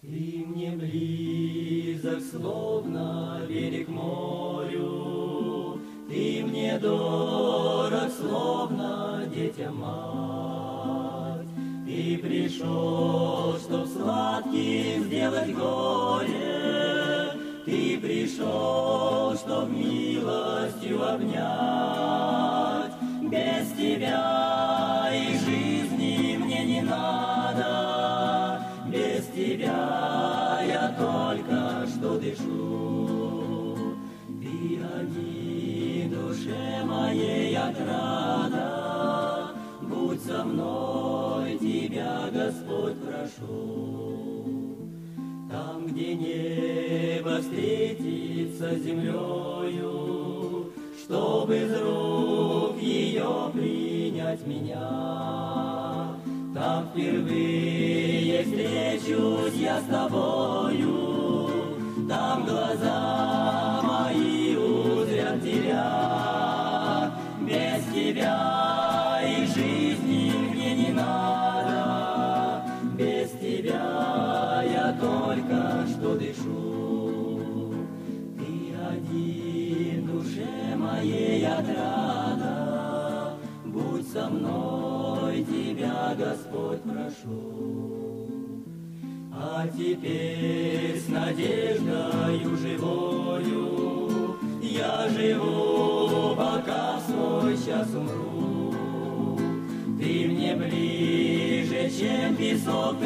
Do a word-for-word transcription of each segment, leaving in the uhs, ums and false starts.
Ты мне близок, словно берег морю, Ты мне дорог, словно детям мать. Ты пришел, чтоб сладким сделать горе, Ты пришел, чтоб милостью обнять. Без Тебя и жизни мне не надо, без Тебя я только что дышу. Ты один, душе моей отрада, будь со мной, Тебя, Господь, прошу. Там, где небо встретится с землею, чтоб из рук ее принять меня, там впервые встречусь я с Тобою, там глаза мои узрят Тебя. Без Тебя и жизни мне не надо, без Тебя я только что дышу. Ты один, душе моей отрада, будь со мной, Тебя, Господь, прошу. А теперь с надеждою живою я живу, пока в свой час умру. Ты мне ближе, чем песок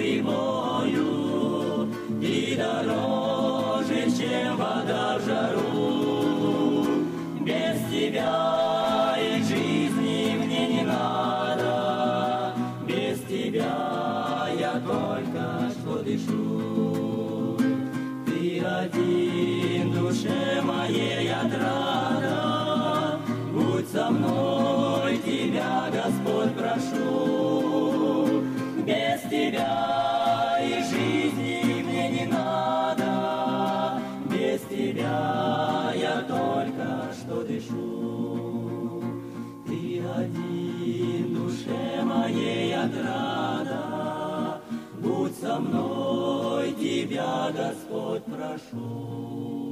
прибою, Ты дороже, чем вода в жару. Без Тебя и жизни мне не надо, без Тебя я только что дышу. Ты один, душе моей отрада, будь со мной, Тебя, Господь, прошу. Без Тебя и жизни мне не надо, без Тебя я только что дышу. Ты один, душе моей отрада, будь со мной, Тебя, Господь, прошу.